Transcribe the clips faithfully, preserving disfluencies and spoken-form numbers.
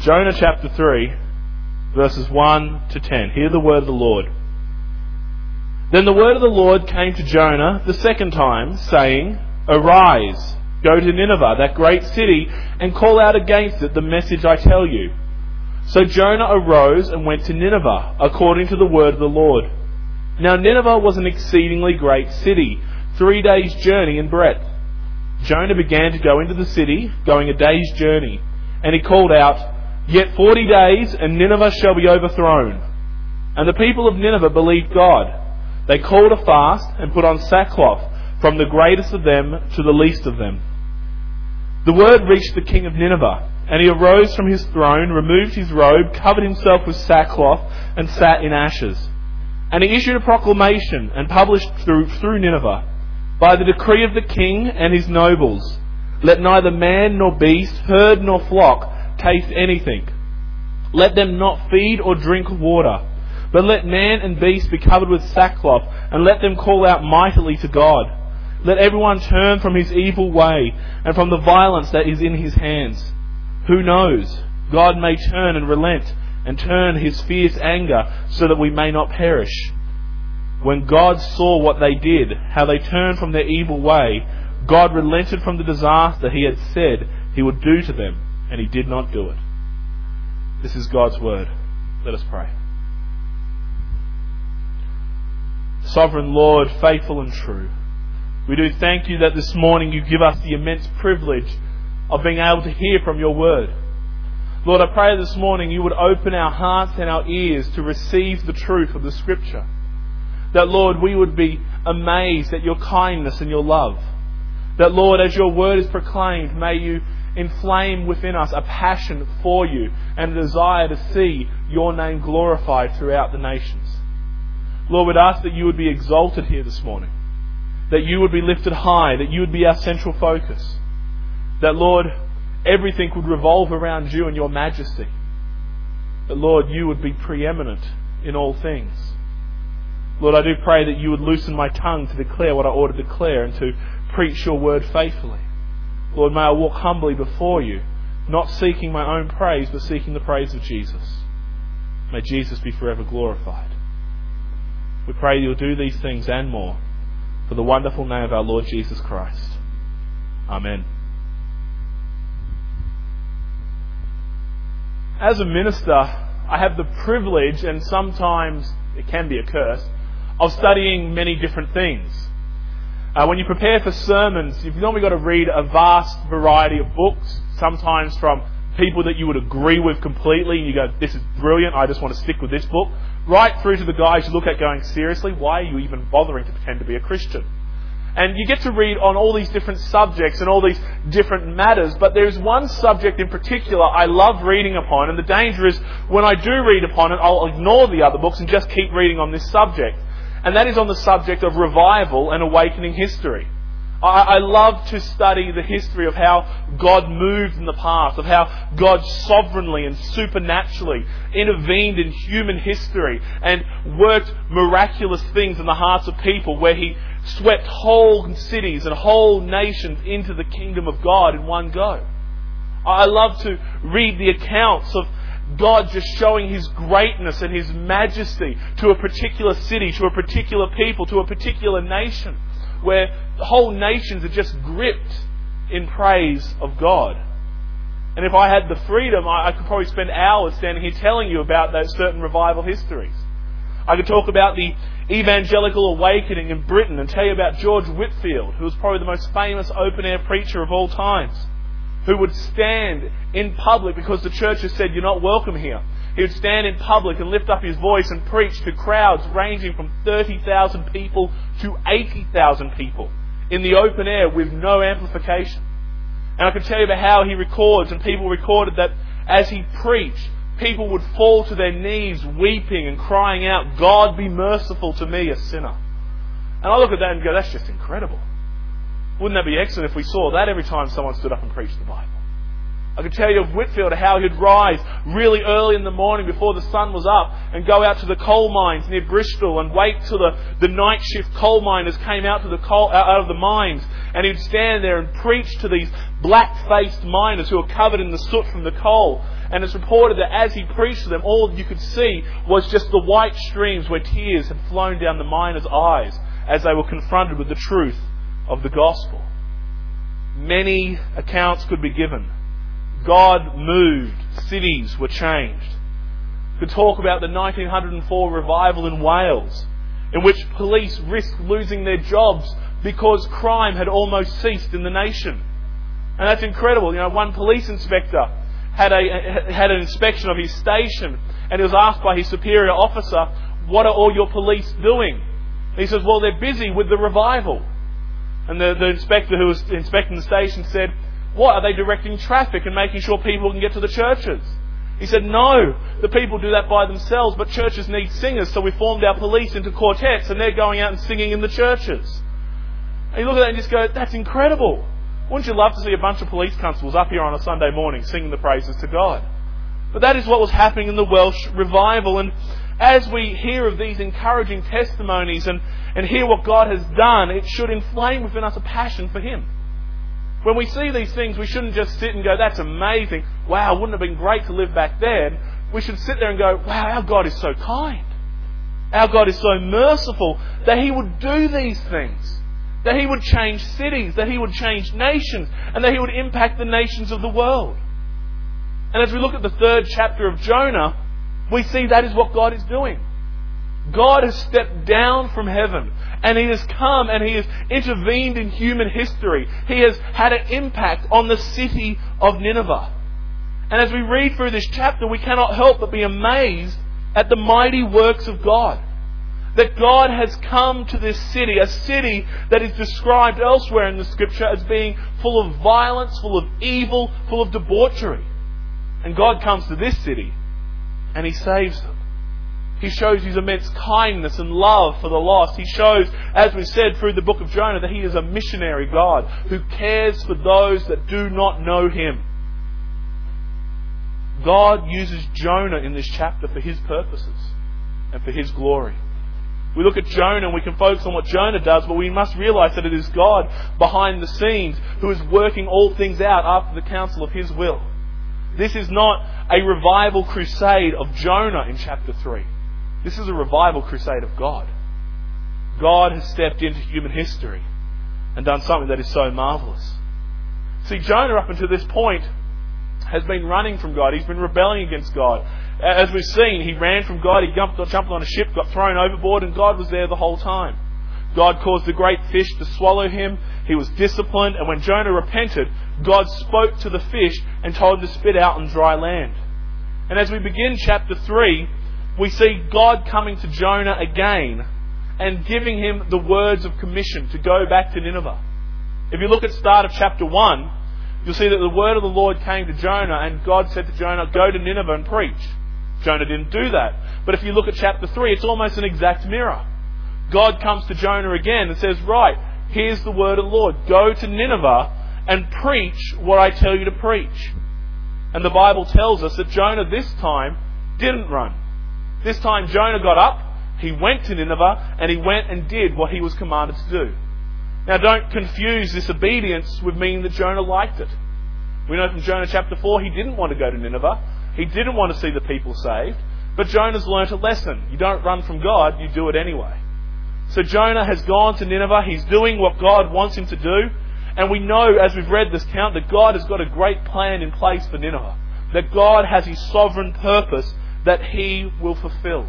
Jonah chapter three, verses one to ten. Hear the word of the Lord. Then the word of the Lord came to Jonah the second time, saying, Arise, go to Nineveh, that great city, and call out against it the message I tell you. So Jonah arose and went to Nineveh, according to the word of the Lord. Now Nineveh was an exceedingly great city, three days' journey in breadth. Jonah began to go into the city, going a day's journey, and he called out, Yet forty days, and Nineveh shall be overthrown. And the people of Nineveh believed God. They called a fast and put on sackcloth, from the greatest of them to the least of them. The word reached the king of Nineveh, and he arose from his throne, removed his robe, covered himself with sackcloth, and sat in ashes. And he issued a proclamation and published through, through Nineveh, by the decree of the king and his nobles, let neither man nor beast, herd nor flock, taste anything. Let them not feed or drink water, but let man and beast be covered with sackcloth, and let them call out mightily to God. Let everyone turn from his evil way, and from the violence that is in his hands. Who knows? God may turn and relent, and turn his fierce anger, so that we may not perish. When God saw what they did, how they turned from their evil way, God relented from the disaster he had said he would do to them, and he did not do it. This is God's word. Let us pray. Sovereign Lord, faithful and true, we do thank you that this morning you give us the immense privilege of being able to hear from your word. Lord, I pray this morning you would open our hearts and our ears to receive the truth of the Scripture. That, Lord, we would be amazed at your kindness and your love. That, Lord, as your word is proclaimed, may you inflame within us a passion for you and a desire to see your name glorified throughout the nations. Lord, we'd ask that you would be exalted here this morning. That you would be lifted high. That you would be our central focus. That, Lord, everything would revolve around you and your majesty. That, Lord, you would be preeminent in all things. Lord, I do pray that you would loosen my tongue to declare what I ought to declare and to preach your word faithfully. Lord, may I walk humbly before you, not seeking my own praise, but seeking the praise of Jesus. May Jesus be forever glorified. We pray you'll do these things and more for the wonderful name of our Lord Jesus Christ. Amen. As a minister, I have the privilege, and sometimes it can be a curse, of studying many different things. Uh, when you prepare for sermons, you've normally got to read a vast variety of books, sometimes from people that you would agree with completely, and you go, this is brilliant, I just want to stick with this book, right through to the guys you look at going, seriously, why are you even bothering to pretend to be a Christian? And you get to read on all these different subjects and all these different matters, but there's one subject in particular I love reading upon, and the danger is when I do read upon it, I'll ignore the other books and just keep reading on this subject. And that is on the subject of revival and awakening history. I, I love to study the history of how God moved in the past, of how God sovereignly and supernaturally intervened in human history and worked miraculous things in the hearts of people, where He swept whole cities and whole nations into the kingdom of God in one go. I love to read the accounts of God just showing His greatness and His majesty to a particular city, to a particular people, to a particular nation, where whole nations are just gripped in praise of God. And if I had the freedom, I could probably spend hours standing here telling you about those certain revival histories. I could talk about the evangelical awakening in Britain and tell you about George Whitefield, who was probably the most famous open-air preacher of all times, who would stand in public because the church has said, you're not welcome here. He would stand in public and lift up his voice and preach to crowds ranging from thirty thousand people to eighty thousand people in the open air with no amplification. And I could tell you about how he records, and people recorded that as he preached, people would fall to their knees weeping and crying out, God be merciful to me, a sinner. And I look at that and go, that's just incredible. Wouldn't that be excellent if we saw that every time someone stood up and preached the Bible? I could tell you of Whitefield, how he'd rise really early in the morning before the sun was up and go out to the coal mines near Bristol and wait till the, the night shift coal miners came out to the coal, out of the mines, And he'd stand there and preach to these black-faced miners who were covered in the soot from the coal. And it's reported that as he preached to them, all you could see was just the white streams where tears had flown down the miners' eyes as they were confronted with the truth of the gospel. Many accounts could be given. God moved. Cities were changed. We could talk about the nineteen oh four revival in Wales, in which police risked losing their jobs because crime had almost ceased in the nation. And that's incredible. You know, one police inspector had a had an inspection of his station, and he was asked by his superior officer, "What are all your police doing?" And he says, "Well, they're busy with the revival." And the, the inspector who was inspecting the station said, "What, are they directing traffic and making sure people can get to the churches?" He said, "No, the people do that by themselves, but churches need singers, so we formed our police into quartets, and they're going out and singing in the churches." And you look at that and just go, that's incredible. Wouldn't you love to see a bunch of police constables up here on a Sunday morning singing the praises to God? But that is what was happening in the Welsh revival. And as we hear of these encouraging testimonies and, and hear what God has done, it should inflame within us a passion for Him. When we see these things, we shouldn't just sit and go, that's amazing. Wow, wouldn't it have been great to live back then? We should sit there and go, wow, our God is so kind. Our God is so merciful that He would do these things. That He would change cities, that He would change nations, and that He would impact the nations of the world. And as we look at the third chapter of Jonah, we see that is what God is doing. God has stepped down from heaven, and He has come and He has intervened in human history. He has had an impact on the city of Nineveh. And as we read through this chapter, we cannot help but be amazed at the mighty works of God. That God has come to this city, a city that is described elsewhere in the Scripture as being full of violence, full of evil, full of debauchery. And God comes to this city and He saves them. He shows His immense kindness and love for the lost. He shows, as we said through the book of Jonah, that He is a missionary God who cares for those that do not know Him. God uses Jonah in this chapter for His purposes and for His glory. We look at Jonah and we can focus on what Jonah does, but we must realise that it is God behind the scenes who is working all things out after the counsel of His will. This is not a revival crusade of Jonah in chapter three. This is a revival crusade of God. God has stepped into human history and done something that is so marvellous. See, Jonah up until this point has been running from God. He's been rebelling against God. As we've seen, he ran from God, he jumped, jumped on a ship, got thrown overboard, and God was there the whole time. God caused the great fish to swallow him. He was disciplined, and when Jonah repented, God spoke to the fish and told him to spit out on dry land. And as we begin chapter three, we see God coming to Jonah again and giving him the words of commission to go back to Nineveh. If you look at the start of chapter one, you'll see that the word of the Lord came to Jonah, and God said to Jonah, go to Nineveh and preach. Jonah didn't do that. But if you look at chapter three, it's almost an exact mirror. God comes to Jonah again and says, right, here's the word of the Lord. Go to Nineveh and preach what I tell you to preach. And the Bible tells us that Jonah this time didn't run. This time Jonah got up, he went to Nineveh, and he went and did what he was commanded to do. Now don't confuse this obedience with meaning that Jonah liked it. We know from Jonah chapter four, he didn't want to go to Nineveh. He didn't want to see the people saved. But Jonah's learnt a lesson. You don't run from God, you do it anyway. So Jonah has gone to Nineveh. He's doing what God wants him to do. And we know, as we've read this account, that God has got a great plan in place for Nineveh. That God has His sovereign purpose that He will fulfill.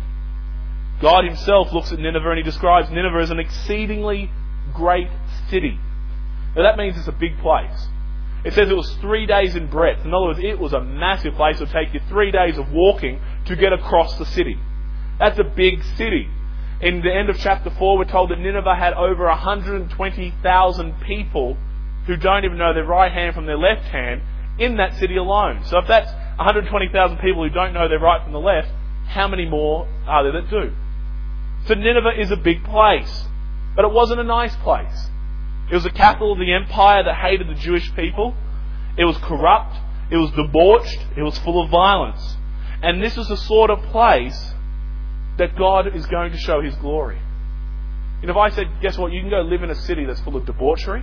God Himself looks at Nineveh and He describes Nineveh as an exceedingly great city. Now that means it's a big place. It says it was three days in breadth. In other words, it was a massive place. It would take you three days of walking to get across the city. That's a big city. In the end of chapter four, we're told that Nineveh had over one hundred twenty thousand people who don't even know their right hand from their left hand in that city alone. So if that's one hundred twenty thousand people who don't know their right from the left, how many more are there that do? So Nineveh is a big place. But it wasn't a nice place. It was the capital of the empire that hated the Jewish people. It was corrupt. It was debauched. It was full of violence. And this is the sort of place that God is going to show His glory. You know, if I said, guess what, you can go live in a city that's full of debauchery,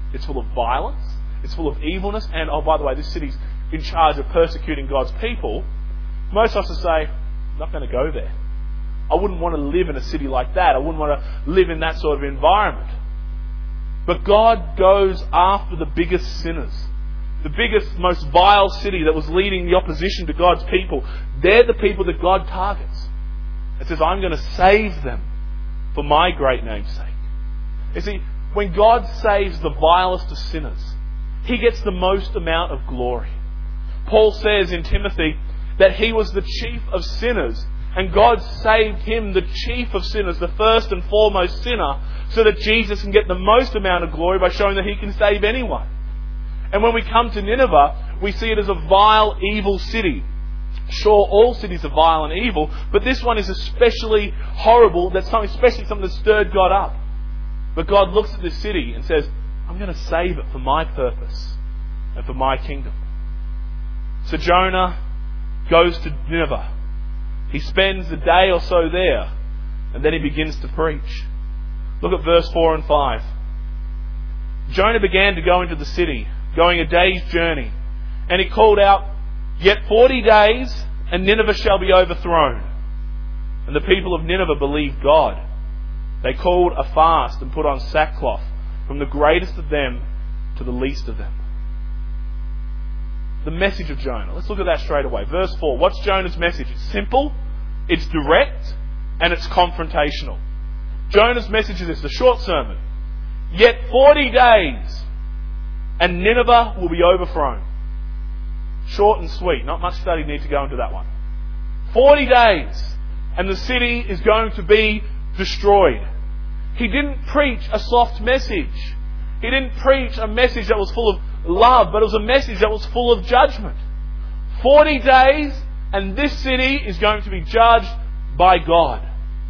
It's full of violence. It's full of evilness. And, oh, by the way, this city's in charge of persecuting God's people. Most of us would say, I'm not going to go there. I wouldn't want to live in a city like that. I wouldn't want to live in that sort of environment. But God goes after the biggest sinners. The biggest, most vile city that was leading the opposition to God's people. They're the people that God targets. It says, I'm going to save them for my great name's sake. You see, when God saves the vilest of sinners, He gets the most amount of glory. Paul says in Timothy that he was the chief of sinners, and God saved him, the chief of sinners, the first and foremost sinner, so that Jesus can get the most amount of glory by showing that He can save anyone. And when we come to Nineveh, we see it as a vile, evil city. Sure, all cities are vile and evil, but this one is especially horrible. That's something, especially something that stirred God up. But God looks at this city and says, I'm going to save it for my purpose and for my kingdom. So Jonah goes to Nineveh. He spends a day or so there, and then he begins to preach. Look at verse four and five. Jonah began to go into the city, going a day's journey, and he called out, Yet forty days, and Nineveh shall be overthrown. And the people of Nineveh believed God. They called a fast and put on sackcloth, from the greatest of them to the least of them. The message of Jonah. Let's look at that straight away. Verse four. What's Jonah's message? It's simple, it's direct, and it's confrontational. Jonah's message is this, the short sermon. Yet forty days, and Nineveh will be overthrown. Short and sweet. Not much study need to go into that one. Forty days, and the city is going to be destroyed. He didn't preach a soft message. He didn't preach a message that was full of love, but it was a message that was full of judgment. Forty days, and this city is going to be judged by God.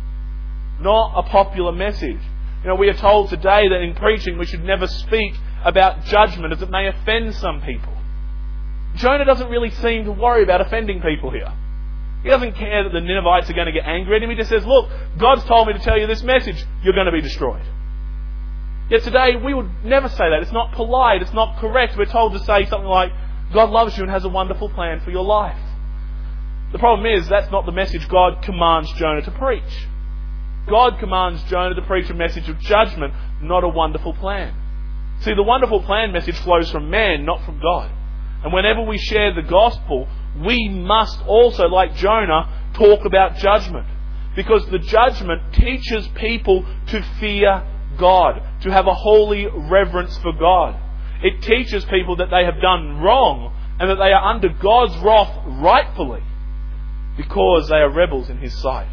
Not a popular message. You know, we are told today that in preaching we should never speak about judgment, as it may offend some people. Jonah doesn't really seem to worry about offending people here. He doesn't care that the Ninevites are going to get angry at him. He just says, look, God's told me to tell you this message. You're going to be destroyed. Yet today we would never say that. It's not polite. It's not correct. We're told to say something like, God loves you and has a wonderful plan for your life. The problem is that's not the message God commands Jonah to preach. God commands Jonah to preach a message of judgment, not a wonderful plan. See, the wonderful plan message flows from man, not from God. And whenever we share the gospel, we must also, like Jonah, talk about judgment. Because the judgment teaches people to fear God, to have a holy reverence for God. It teaches people that they have done wrong and that they are under God's wrath rightfully because they are rebels in His sight.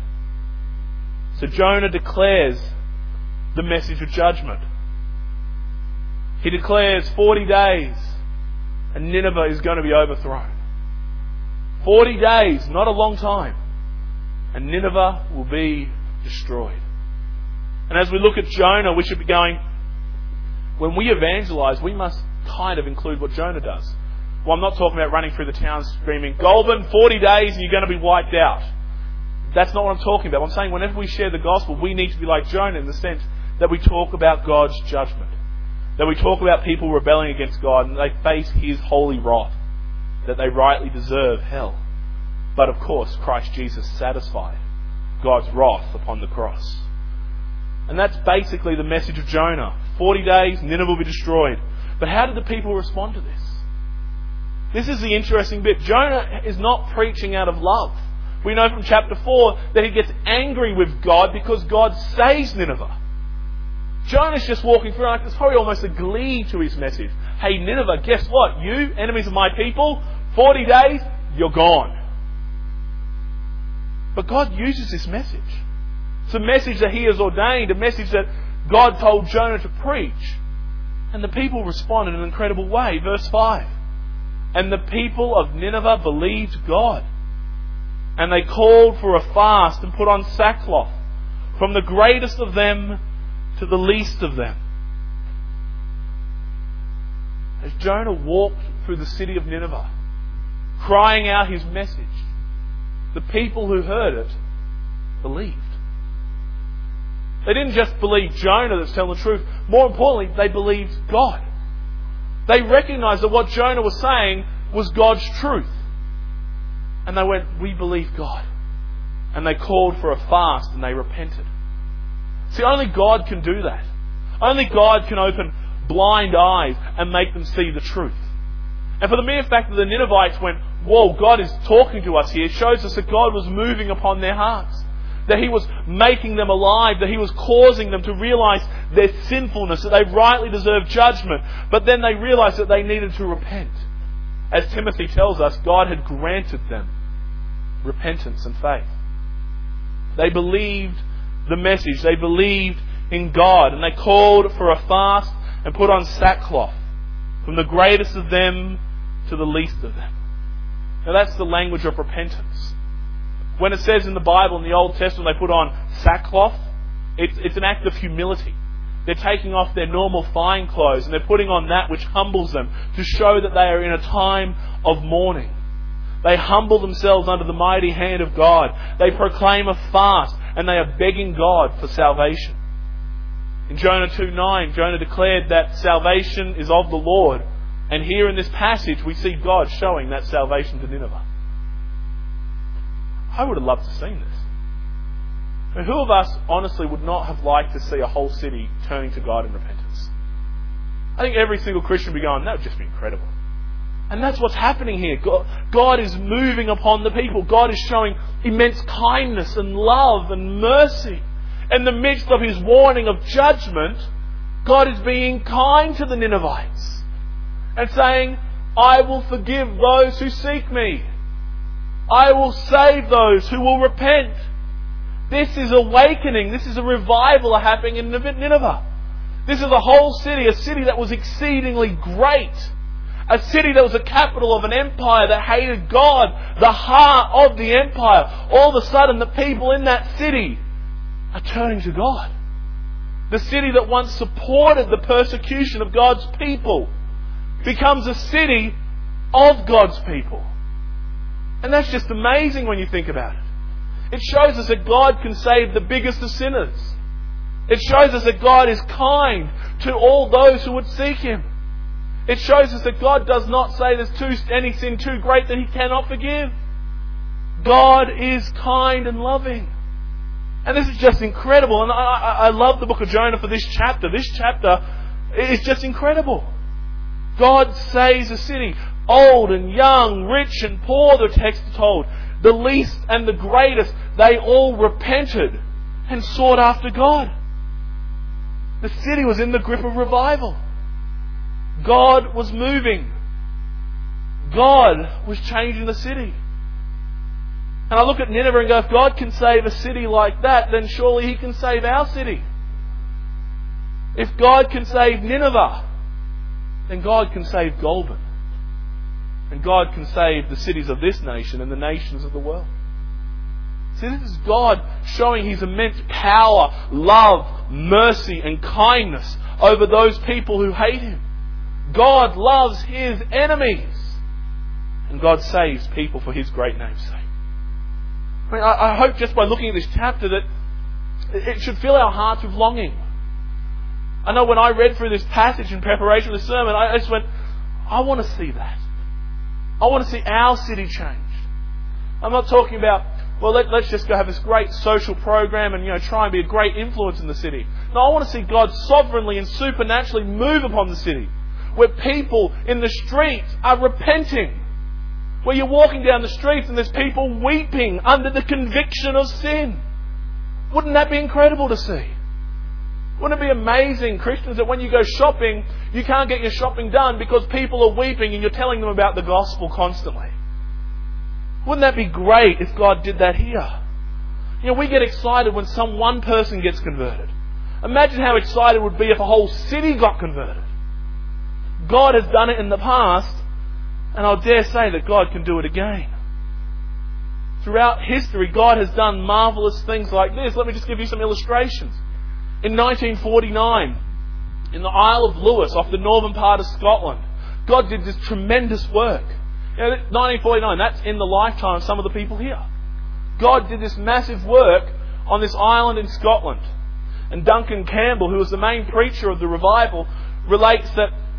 So Jonah declares the message of judgment. He declares forty days and Nineveh is going to be overthrown. Forty days, not a long time, and Nineveh will be destroyed. And as we look at Jonah, we should be going, when we evangelize, we must kind of include what Jonah does. Well, I'm not talking about running through the town screaming, Goulburn, forty days and you're going to be wiped out. That's not what I'm talking about. I'm saying whenever we share the gospel, we need to be like Jonah in the sense that we talk about God's judgment. That we talk about people rebelling against God and they face His holy wrath. That they rightly deserve hell. But of course, Christ Jesus satisfied God's wrath upon the cross. And that's basically the message of Jonah. Forty days, Nineveh will be destroyed. But how did the people respond to this? This is the interesting bit. Jonah is not preaching out of love. We know from chapter four that he gets angry with God because God saves Nineveh. Jonah's just walking through, like, there's probably almost a glee to his message. Hey Nineveh, guess what? You, enemies of my people, forty days, you're gone. But God uses this message. It's a message that He has ordained, a message that God told Jonah to preach. And the people respond in an incredible way. Verse five. And the people of Nineveh believed God. And they called for a fast and put on sackcloth, from the greatest of them to the least of them. As Jonah walked through the city of Nineveh, crying out his message, the people who heard it believed. They didn't just believe Jonah that's telling the truth. More importantly, they believed God. They recognized that what Jonah was saying was God's truth. And they went, we believe God. And they called for a fast and they repented. See, only God can do that. Only God can open blind eyes and make them see the truth. And for the mere fact that the Ninevites went, whoa, God is talking to us here, shows us that God was moving upon their hearts. That He was making them alive, that He was causing them to realise their sinfulness, that they rightly deserved judgment. But then they realised that they needed to repent. As Timothy tells us, God had granted them repentance and faith. They believed the message. They believed in God. And they called for a fast and put on sackcloth, from the greatest of them to the least of them. Now that's the language of repentance. When it says in the Bible, in the Old Testament, they put on sackcloth, it's, it's an act of humility. They're taking off their normal fine clothes and they're putting on that which humbles them to show that they are in a time of mourning. They humble themselves under the mighty hand of God. They proclaim a fast and they are begging God for salvation. In Jonah two nine, Jonah declared that salvation is of the Lord. And here in this passage we see God showing that salvation to Nineveh. I would have loved to have seen this. I mean, who of us honestly would not have liked to see a whole city turning to God in repentance? I think every single Christian would be going, that would just be incredible. And that's what's happening here. God, God is moving upon the people. God is showing immense kindness and love and mercy. In the midst of His warning of judgment, God is being kind to the Ninevites and saying, I will forgive those who seek me. I will save those who will repent. This is awakening. This is a revival happening in Nineveh. This is a whole city, a city that was exceedingly great. A city that was a capital of an empire that hated God, the heart of the empire. All of a sudden, the people in that city are turning to God. The city that once supported the persecution of God's people becomes a city of God's people. And that's just amazing when you think about it. It shows us that God can save the biggest of sinners. It shows us that God is kind to all those who would seek Him. It shows us that God does not say there's too, any sin too great that He cannot forgive. God is kind and loving. And this is just incredible. And I, I, I love the book of Jonah for this chapter. This chapter is just incredible. God saves a city. Old and young, rich and poor, the text is told. The least and the greatest, they all repented and sought after God. The city was in the grip of revival. God was moving. God was changing the city. And I look at Nineveh and go, if God can save a city like that, then surely He can save our city. If God can save Nineveh, then God can save Goulburn. And God can save the cities of this nation and the nations of the world. See, this is God showing His immense power, love, mercy and kindness over those people who hate Him. God loves His enemies. And God saves people for His great name's sake. I mean, I, I hope just by looking at this chapter that it should fill our hearts with longing. I know when I read through this passage in preparation for the sermon, I just went, I want to see that. I want to see our city changed. I'm not talking about, well, let, let's just go have this great social program and, you know, try and be a great influence in the city. No, I want to see God sovereignly and supernaturally move upon the city, where people in the streets are repenting. Where you're walking down the streets and there's people weeping under the conviction of sin. Wouldn't that be incredible to see? Wouldn't it be amazing, Christians, that when you go shopping, you can't get your shopping done because people are weeping and you're telling them about the gospel constantly? Wouldn't that be great if God did that here? You know, we get excited when some one person gets converted. Imagine how excited it would be if a whole city got converted. God has done it in the past, and I'll dare say that God can do it again. Throughout history, God has done marvellous things like this. Let me just give you some illustrations. In nineteen forty-nine, in the Isle of Lewis, off the northern part of Scotland, God did this tremendous work. You know, nineteen forty-nine, that's in the lifetime of some of the people here. God did this massive work on this island in Scotland. And Duncan Campbell, who was the main preacher of the revival, relates that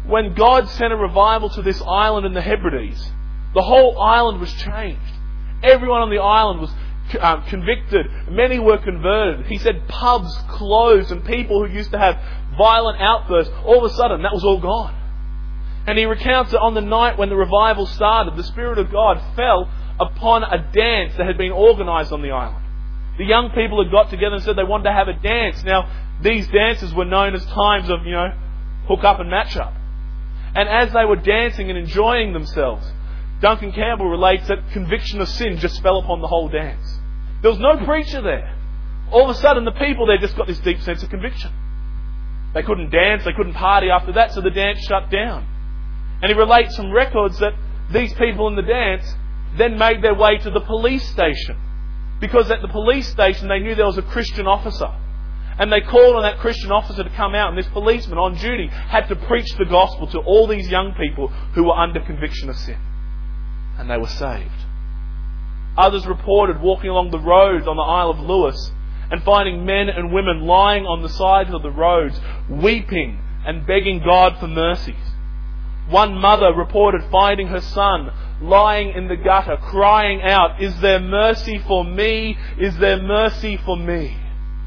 when God sent a revival to this island in the Hebrides, the whole island was changed. Everyone on the island was um, convicted. Many were converted. He said pubs closed and people who used to have violent outbursts, all of a sudden that was all gone. And he recounts that on the night when the revival started, the Spirit of God fell upon a dance that had been organised on the island. The young people had got together and said they wanted to have a dance. Now, these dances were known as times of, you know, hook up and match up. And as they were dancing and enjoying themselves, Duncan Campbell relates that conviction of sin just fell upon the whole dance. There was no preacher there. All of a sudden, the people there just got this deep sense of conviction. They couldn't dance, they couldn't party after that, so the dance shut down. And he relates from records that these people in the dance then made their way to the police station. Because at the police station they knew there was a Christian officer. And they called on that Christian officer to come out, and this policeman on duty had to preach the gospel to all these young people who were under conviction of sin. And they were saved. Others reported walking along the roads on the Isle of Lewis and finding men and women lying on the sides of the roads, weeping and begging God for mercies. One mother reported finding her son lying in the gutter, crying out, "Is there mercy for me? Is there mercy for me?"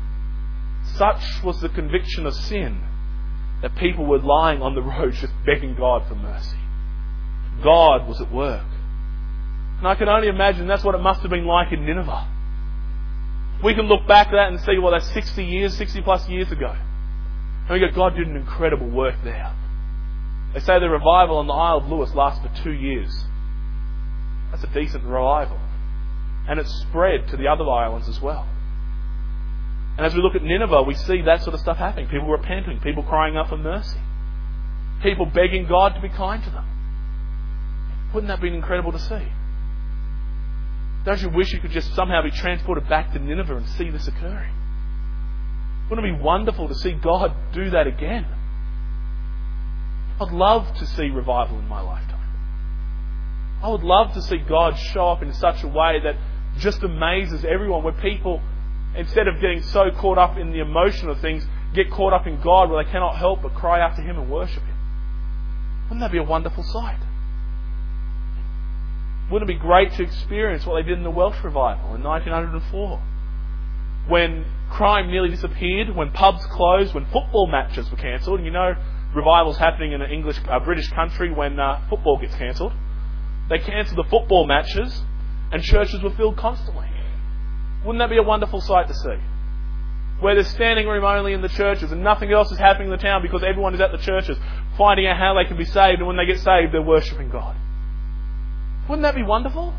Such was the conviction of sin that people were lying on the roads just begging God for mercy. God was at work. And I can only imagine that's what it must have been like in Nineveh. We can look back at that and see, well, that's sixty years, sixty plus years ago. And we go, God did an incredible work there. They say the revival on the Isle of Lewis lasted for two years. That's a decent revival. And it spread to the other islands as well. And as we look at Nineveh, we see that sort of stuff happening. People repenting, people crying out for mercy. People begging God to be kind to them. Wouldn't that be incredible to see? Don't you wish you could just somehow be transported back to Nineveh and see this occurring? Wouldn't it be wonderful to see God do that again? I'd love to see revival in my lifetime. I would love to see God show up in such a way that just amazes everyone, where people, instead of getting so caught up in the emotion of things, get caught up in God where they cannot help but cry out to Him and worship Him. Wouldn't that be a wonderful sight? Wouldn't it be great to experience what they did in the Welsh revival in nineteen oh four? When crime nearly disappeared, when pubs closed, when football matches were cancelled. And you know, revivals happening in an English, uh, British country when uh, football gets cancelled. They cancelled the football matches and churches were filled constantly. Wouldn't that be a wonderful sight to see? Where there's standing room only in the churches and nothing else is happening in the town because everyone is at the churches finding out how they can be saved, and when they get saved they're worshipping God. Wouldn't that be wonderful?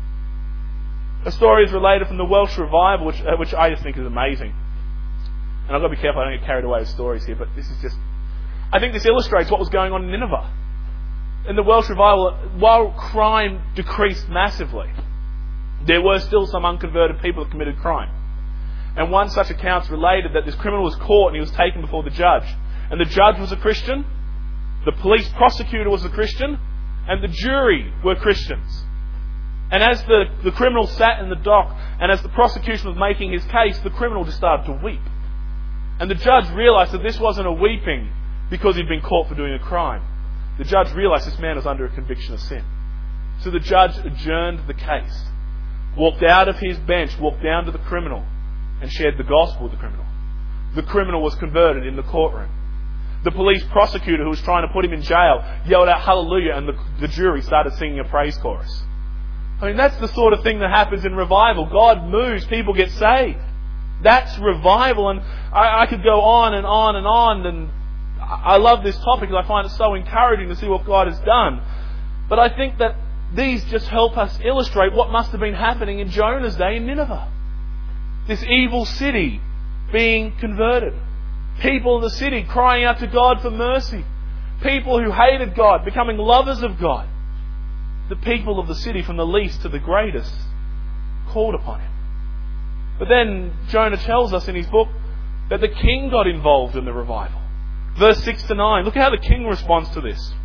A story is related from the Welsh revival, which, uh, which I just think is amazing. And I've got to be careful I don't get carried away with stories here, but this is just... I think this illustrates what was going on in Nineveh. In the Welsh revival, while crime decreased massively, there were still some unconverted people that committed crime. And one such account related that this criminal was caught and he was taken before the judge. And the judge was a Christian, the police prosecutor was a Christian, and the jury were Christians. And as the, the criminal sat in the dock, and as the prosecution was making his case, the criminal just started to weep. And the judge realised that this wasn't a weeping because he'd been caught for doing a crime. The judge realised this man was under a conviction of sin. So the judge adjourned the case, walked out of his bench, walked down to the criminal, and shared the gospel with the criminal. The criminal was converted in the courtroom. The police prosecutor who was trying to put him in jail yelled out hallelujah, and the, the jury started singing a praise chorus. I mean, that's the sort of thing that happens in revival. God moves, people get saved. That's revival, and I, I could go on and on and on, and I love this topic because I find it so encouraging to see what God has done. But I think that these just help us illustrate what must have been happening in Jonah's day in Nineveh. This evil city being converted. People in the city crying out to God for mercy. People who hated God becoming lovers of God. The people of the city, from the least to the greatest, called upon Him. But then Jonah tells us in his book that the king got involved in the revival. Verse six to nine. Look how the king responds to this.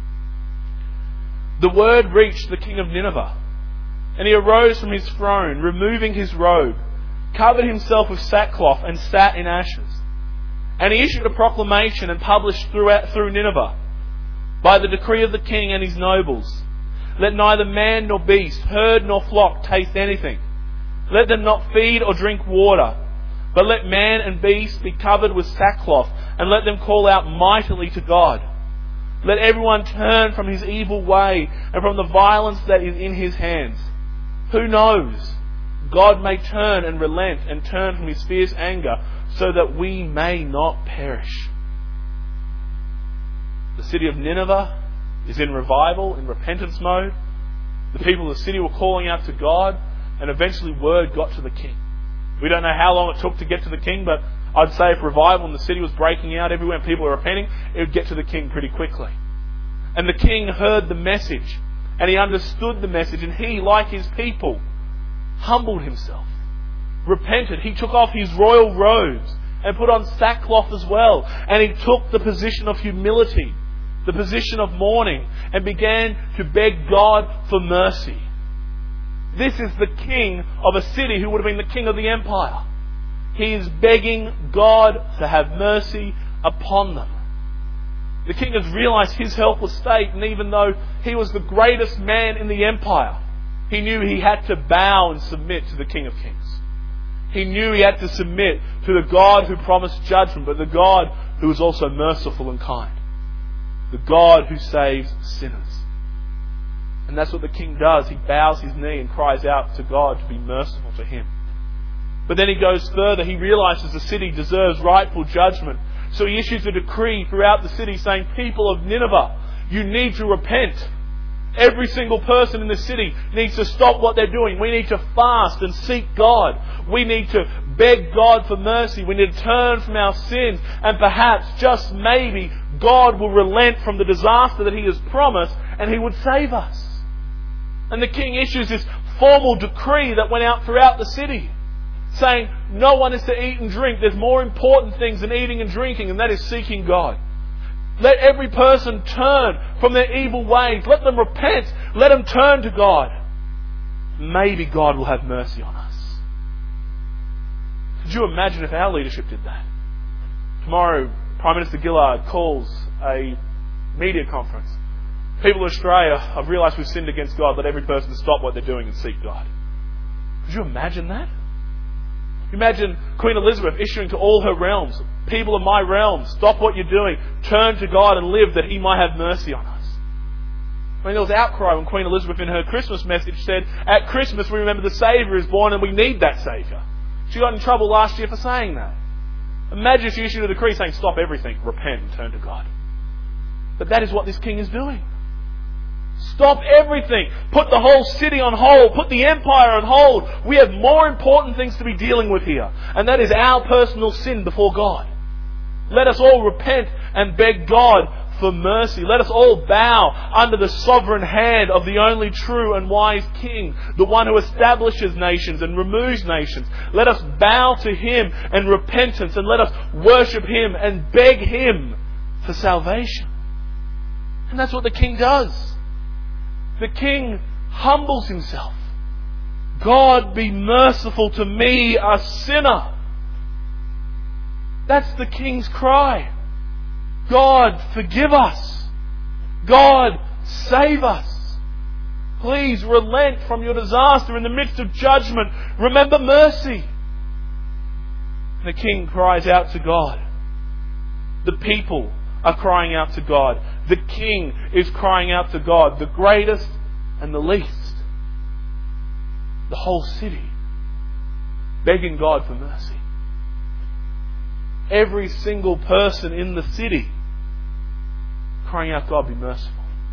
The word reached the king of Nineveh, and he arose from his throne, removing his robe, covered himself with sackcloth, and sat in ashes. And he issued a proclamation and published throughout through Nineveh. by the decree of the king and his nobles. Let neither man nor beast, herd nor flock taste anything. Let them not feed or drink water, but let man and beast be covered with sackcloth, and let them call out mightily to God. Let everyone turn from his evil way and from the violence that is in his hands. Who knows? God may turn and relent and turn from his fierce anger, so that we may not perish. The city of Nineveh is in revival, in repentance mode. The people of the city were calling out to God, and eventually word got to the king. We don't know how long it took to get to the king, but I'd say if revival in the city was breaking out everywhere and people were repenting, it would get to the king pretty quickly. And the king heard the message, and he understood the message, and he, like his people, humbled himself, repented. He took off his royal robes and put on sackcloth as well, and he took the position of humility, the position of mourning, and began to beg God for mercy. This is the king of a city who would have been the king of the empire. He is begging God to have mercy upon them. The king has realized his helpless state, and even though he was the greatest man in the empire, he knew he had to bow and submit to the King of Kings. He knew he had to submit to the God who promised judgment, but the God who is also merciful and kind. The God who saves sinners. And that's what the king does. He bows his knee and cries out to God to be merciful to him. But then he goes further. He realizes the city deserves rightful judgment. So he issues a decree throughout the city saying, people of Nineveh, you need to repent. Every single person in the city needs to stop what they're doing. We need to fast and seek God. We need to beg God for mercy. We need to turn from our sins. And perhaps, just maybe, God will relent from the disaster that He has promised and He would save us. And the king issues this formal decree that went out throughout the city, saying no one is to eat and drink. There's more important things than eating and drinking, and that is seeking God. Let every person turn from their evil ways. Let them repent. Let them turn to God. Maybe God will have mercy on us. Could you imagine if our leadership did that? Tomorrow, Prime Minister Gillard calls a media conference. People of Australia have realised we've sinned against God. Let every person stop what they're doing and seek God. Could you imagine that? Imagine Queen Elizabeth issuing to all her realms, people of my realm, stop what you're doing, turn to God and live that He might have mercy on us. I mean, there was outcry when Queen Elizabeth in her Christmas message said, at Christmas we remember the Saviour is born and we need that Saviour. She got in trouble last year for saying that. Imagine if she issued a decree saying, stop everything, repent and turn to God. But that is what this king is doing. Stop everything. Put the whole city on hold. Put the empire on hold. We have more important things to be dealing with here. And that is our personal sin before God. Let us all repent and beg God for mercy. Let us all bow under the sovereign hand of the only true and wise King, the one who establishes nations and removes nations. Let us bow to Him in repentance and let us worship Him and beg Him for salvation. And that's what the king does. The king humbles himself. God, be merciful to me, a sinner. That's the king's cry. God, forgive us. God, save us. Please relent from your disaster in the midst of judgment. Remember mercy. The king cries out to God. The people are crying out to God. The king is crying out to God. The greatest and the least. The whole city begging God for mercy. Every single person in the city crying out, God, be merciful.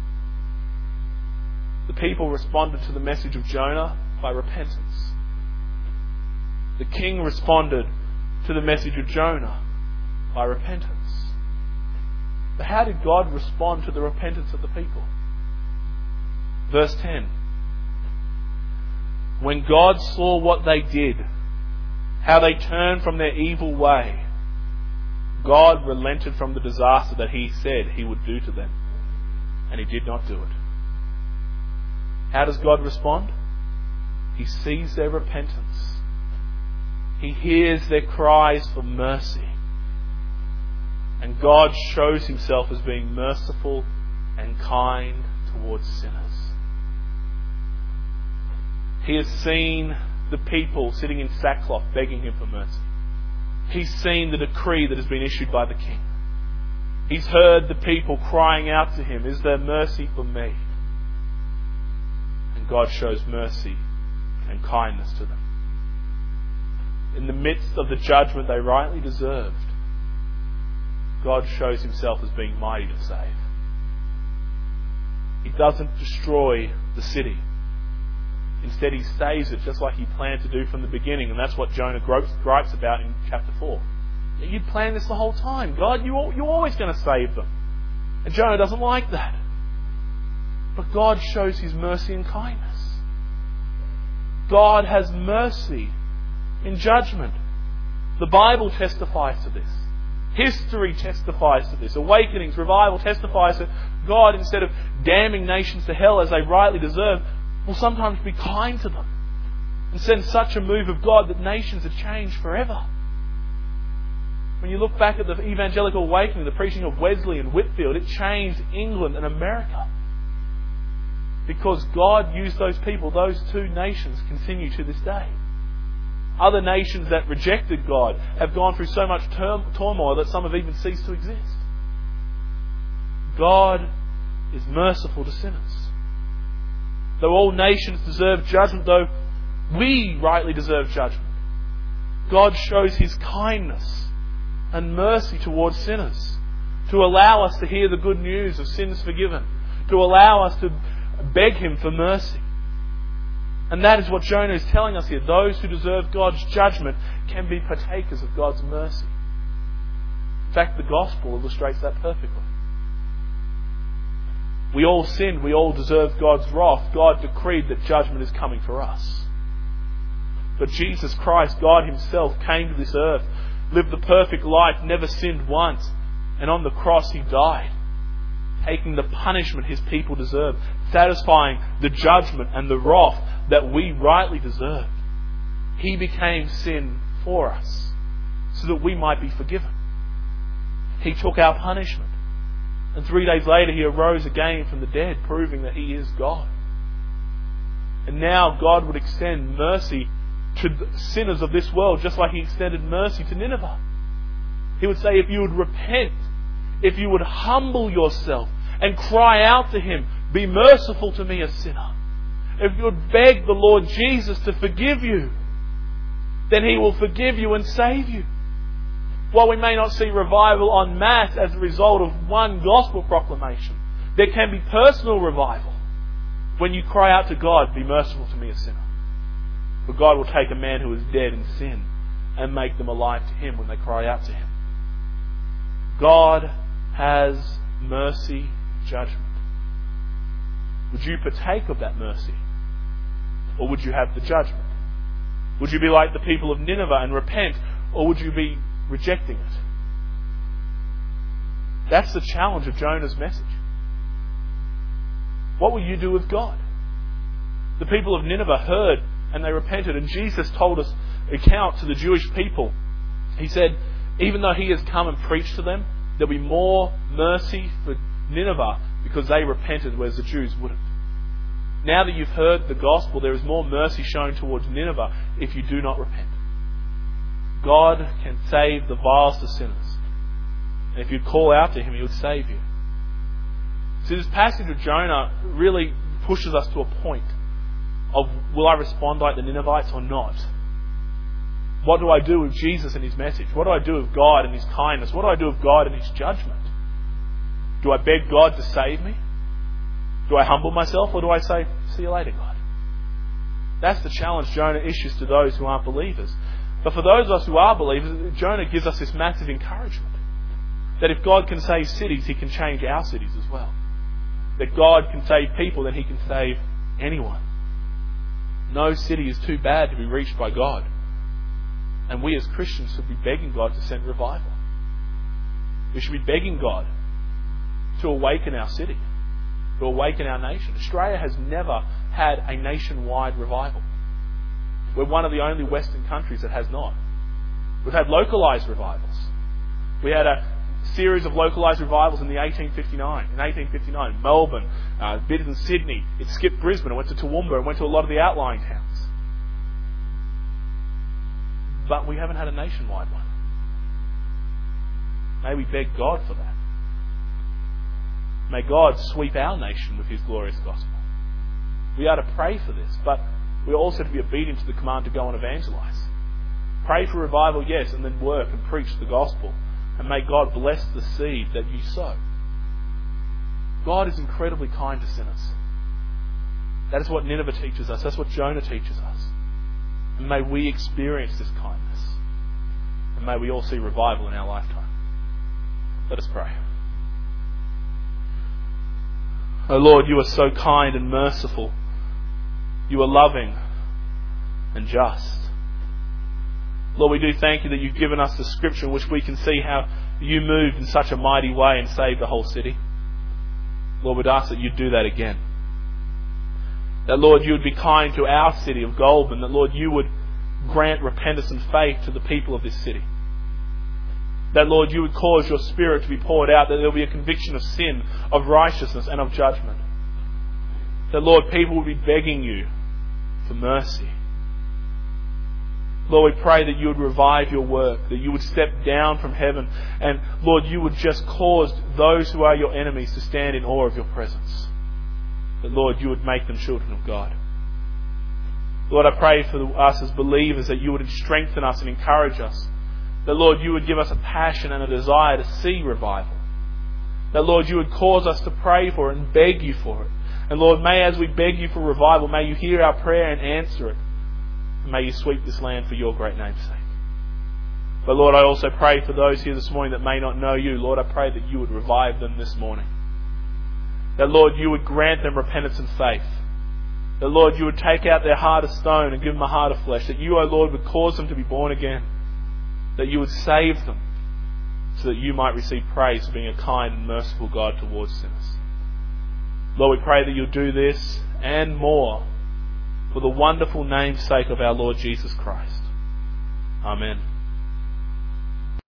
The people responded to the message of Jonah by repentance. The king responded to the message of Jonah by repentance. But how did God respond to the repentance of the people? Verse ten. When God saw what they did, how they turned from their evil way, God relented from the disaster that He said He would do to them. And He did not do it. How does God respond? He sees their repentance. He hears their cries for mercy. And God shows Himself as being merciful and kind towards sinners. He has seen the people sitting in sackcloth begging him for mercy. He's seen the decree that has been issued by the king. He's heard the people crying out to him, "Is there mercy for me?" And God shows mercy and kindness to them. In the midst of the judgment they rightly deserved, God shows himself as being mighty to save. He doesn't destroy the city. Instead, he saves it just like he planned to do from the beginning. And that's what Jonah gripes about in chapter four. You'd planned this the whole time. God, you, you're always going to save them. And Jonah doesn't like that. But God shows his mercy and kindness. God has mercy in judgment. The Bible testifies to this. History testifies to this. Awakenings, revival testifies that God, instead of damning nations to hell as they rightly deserve, will sometimes be kind to them and send such a move of God that nations are changed forever. When you look back at the evangelical awakening, the preaching of Wesley and Whitefield, it changed England and America. Because God used those people, those two nations continue to this day. Other nations that rejected God have gone through so much turmoil that some have even ceased to exist. God is merciful to sinners. Though all nations deserve judgment, though we rightly deserve judgment, God shows his kindness and mercy towards sinners, to allow us to hear the good news of sins forgiven, to allow us to beg him for mercy. And that is what Jonah is telling us here. Those who deserve God's judgment can be partakers of God's mercy. In fact, the gospel illustrates that perfectly. We all sinned. We all deserve God's wrath. God decreed that judgment is coming for us. But Jesus Christ, God himself, came to this earth, lived the perfect life, never sinned once, and on the cross he died, taking the punishment his people deserved, satisfying the judgment and the wrath that we rightly deserved. He became sin for us so that we might be forgiven. He took our punishment. And three days later he arose again from the dead, proving that he is God. And now God would extend mercy to the sinners of this world just like he extended mercy to Nineveh. He would say, if you would repent, if you would humble yourself and cry out to him, be merciful to me, a sinner. If you would beg the Lord Jesus to forgive you, then he will forgive you and save you. While we may not see revival en masse as a result of one gospel proclamation, there can be personal revival when you cry out to God, be merciful to me, a sinner. For God will take a man who is dead in sin and make them alive to him when they cry out to him. God has mercy and judgment. Would you partake of that mercy? Or would you have the judgment? Would you be like the people of Nineveh and repent? Or would you be rejecting it? That's the challenge of Jonah's message. What will you do with God? The people of Nineveh heard and they repented, and Jesus told us account to the Jewish people. He said, even though he has come and preached to them, there'll be more mercy for Nineveh because they repented, whereas the Jews wouldn't. Now that you've heard the gospel, there is more mercy shown towards Nineveh if you do not repent. God can save the vilest of sinners. And if you call out to him, he would save you. See, this passage of Jonah really pushes us to a point of, will I respond like the Ninevites or not? What do I do with Jesus and his message? What do I do with God and his kindness? What do I do with God and his judgment? Do I beg God to save me? Do I humble myself, or do I say, see you later, God? That's the challenge Jonah issues to those who aren't believers. But for those of us who are believers, Jonah gives us this massive encouragement. That if God can save cities, he can change our cities as well. That God can save people, then he can save anyone. No city is too bad to be reached by God. And we as Christians should be begging God to send revival. We should be begging God to awaken our city, to awaken our nation. Australia has never had a nationwide revival. We're one of the only Western countries that has not. We've had localised revivals. We had a series of localised revivals in the eighteen fifty-nine. In eighteen fifty-nine, Melbourne, uh, a bit in Sydney. It skipped Brisbane. It went to Toowoomba. It went to a lot of the outlying towns. But we haven't had a nationwide one. May we beg God for that. May God sweep our nation with His glorious gospel. We are to pray for this, but we are also to be obedient to the command to go and evangelise. Pray for revival, yes, and then work and preach the gospel. And may God bless the seed that you sow. God is incredibly kind to sinners. That is what Nineveh teaches us. That's what Jonah teaches us. And may we experience this kindness. And may we all see revival in our lifetime. Let us pray. Oh Lord, you are so kind and merciful. You are loving and just. Lord, we do thank you that you've given us the scripture in which we can see how you moved in such a mighty way and saved the whole city. Lord, we'd ask that you'd do that again. That, Lord, you would be kind to our city of Goulburn. That, Lord, you would grant repentance and faith to the people of this city. That, Lord, you would cause your Spirit to be poured out. That there will be a conviction of sin, of righteousness and of judgment. That, Lord, people would be begging you for mercy. Lord, we pray that you would revive your work, that you would step down from heaven, and Lord, you would just cause those who are your enemies to stand in awe of your presence. That, Lord, you would make them children of God. Lord, I pray for us as believers that you would strengthen us and encourage us. That, Lord, you would give us a passion and a desire to see revival. That, Lord, you would cause us to pray for it and beg you for it. And Lord, may as we beg you for revival, may you hear our prayer and answer it. May you sweep this land for your great name's sake. But Lord, I also pray for those here this morning that may not know you. Lord, I pray that you would revive them this morning. That, Lord, you would grant them repentance and faith. That, Lord, you would take out their heart of stone and give them a heart of flesh. That you, O Lord, would cause them to be born again. That you would save them so that you might receive praise for being a kind and merciful God towards sinners. Lord, we pray that you'll do this and more for the wonderful name's sake of our Lord Jesus Christ. Amen.